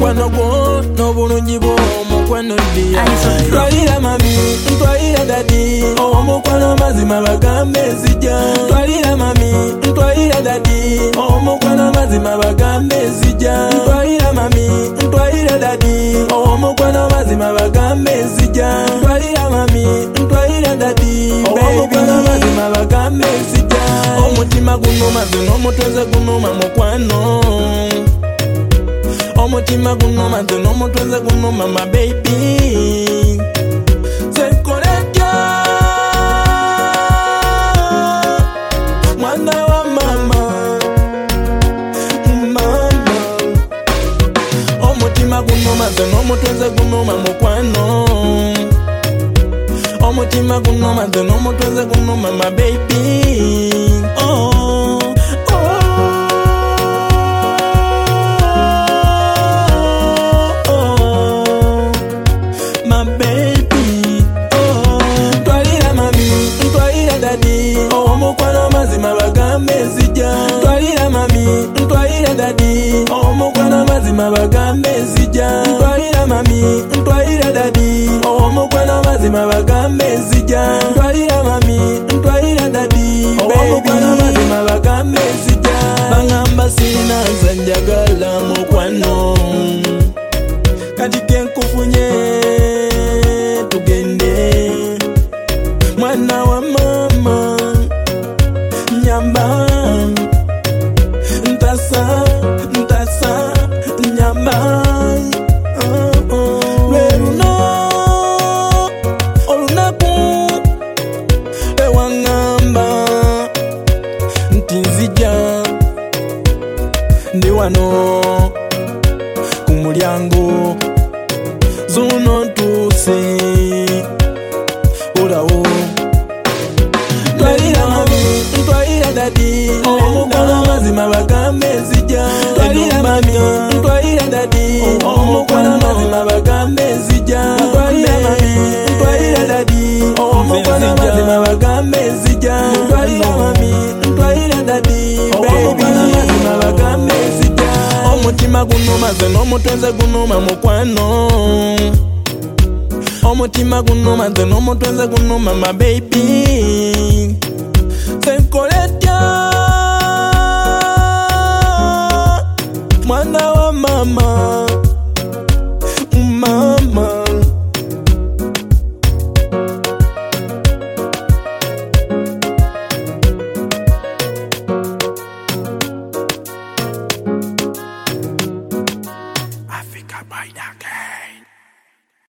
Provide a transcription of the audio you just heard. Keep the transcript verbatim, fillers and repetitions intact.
Omukwano gwo n'obulungi bwo omukwano ddiya. Twalira mami, twalira dadi, omukwano mazima bagambe nzija. Twalira mami, twalira dadi, omukwano mazima bagambe nzija. Twalira mami, twalira dadi, omukwano mazima bagambe nzija. Twalira mami, twalira dadi, omukwano mazima bagambe nzija. Omutima gunuma zino omutweze gunuma mukwano. Omutima gunuma zino omutweze gunuma my baby. Sekoletya mwana wa mama, mama. Omutima gunuma zino omutweze gunuma mukwano. Omutima gunuma zino omutweze gunuma my baby. Oh, oh, oh, my baby. Oh, twalira mami, twalira dadi, omukwano mazima bagambe nzija. Twalira mami, twalira dadi, omukwano mazima bagambe nzija. Twalira mami, twalira dadi, omukwano mazima bagambe nzija. Twalira mami, twalira dadi, omukwano mazima bagambe nzija. Bangamba sina nze njagala mukwano, kati kenkufunye tugende. Mwana wa mama nyamba, ntasa ntasa nyamba. Oh, oh. Lweruno olunaku ewangamba nti nzija ndi wano ku mulyango zuno ntuuse olawo. Twalira mami, twalira dadi, omukwano mazima bagambe nzija. Twalira mami, twalira dadi, omukwano mazima bagambe nzija. Twalira mami, twalira dadi, omukwano mazima bagambe nzija. Twalira mami, twalira dadi, omukwano mazima bagambe nzija. Omutima gunuma zino omutweze gunuma mukwano. Omutima gunuma zino omutweze gunuma my baby.